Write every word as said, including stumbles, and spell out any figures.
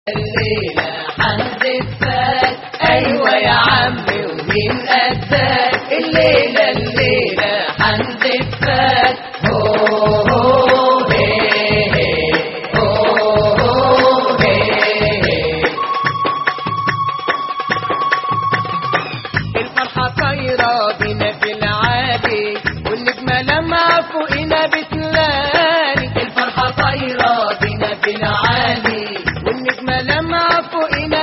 الليلة حنزفك أيوة يا عمي ومين قدك. الليلة الليلة حنزفك هو هو هي هي هو هو هي هي. الفرحة طايرة بينا في العالي والنجمة لمعة فوقنا بتلالي. الفرحة طايرة بينا في العالي والنجمة لمعة فوقنا